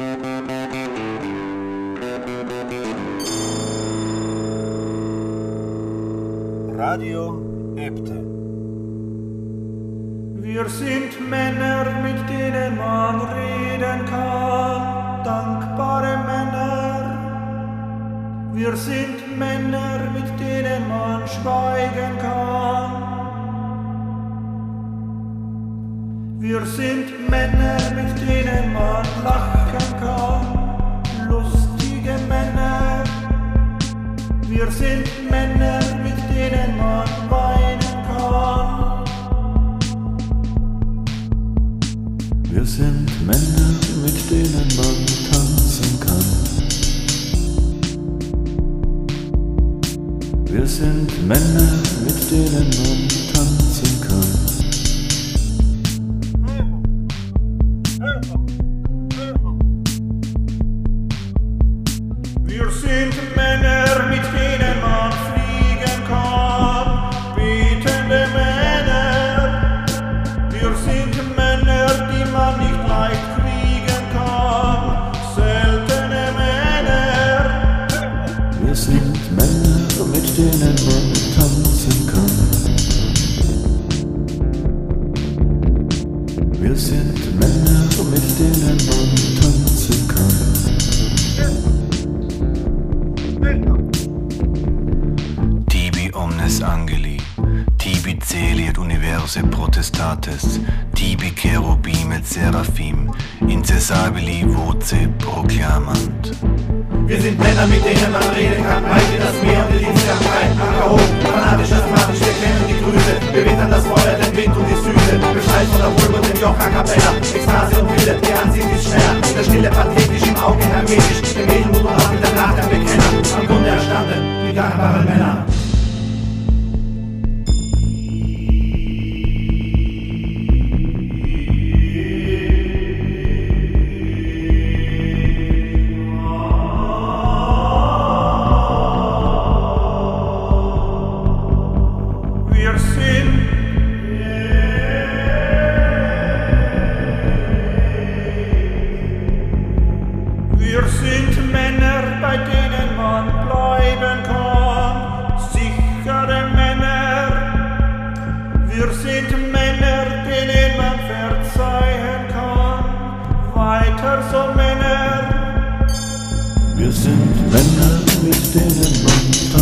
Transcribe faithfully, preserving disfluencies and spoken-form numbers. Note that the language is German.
Radio Äbte. Wir sind Männer, mit denen man reden kann, dankbare Männer. Wir sind Männer, mit denen man schweigen kann. Wir sind Männer, mit denen man lachen kann, lustige Männer. Wir sind Männer, mit denen man weinen kann. Wir sind Männer, mit denen man tanzen kann. Wir sind Männer, mit denen man tanzen kann. Wir sind Männer, mit denen man fliegen kann, betende Männer. Wir sind Männer, die man nicht leicht kriegen kann, seltene Männer. Wir sind Männer, mit denen man tanzen kann. Wir sind Männer, mit denen man tanzen kann. Tibi omnes angeli, tibi celi et universe protestates, tibi cherubim et seraphim, incessabili voce proclamant. Wir sind Männer, mit denen man reden kann, weit wie das Meer und die Dienstbarkeit. Anker hoch, fanatisch, asthmatisch, wir kennen die Grüße. Wir wittern das Feuer, den Wind und die Süße. Befreit von der Vulva und dem Joch a cappella. Ekstase und Wille, die Ansicht ist schneller. Der Stille pathetisch, im Auge hermetisch. Dem Edelmut und auch mit der Nacht ein Bekenner. Am Grunde erstanden, die dankbaren Männer. Wir sind Wir sind Männer, bei denen man bleiben kann, sichere Männer. Wir sind Männer, denen man verzeihen kann, weiter so Männer. Wir sind Männer, mit denen man tanzen kann.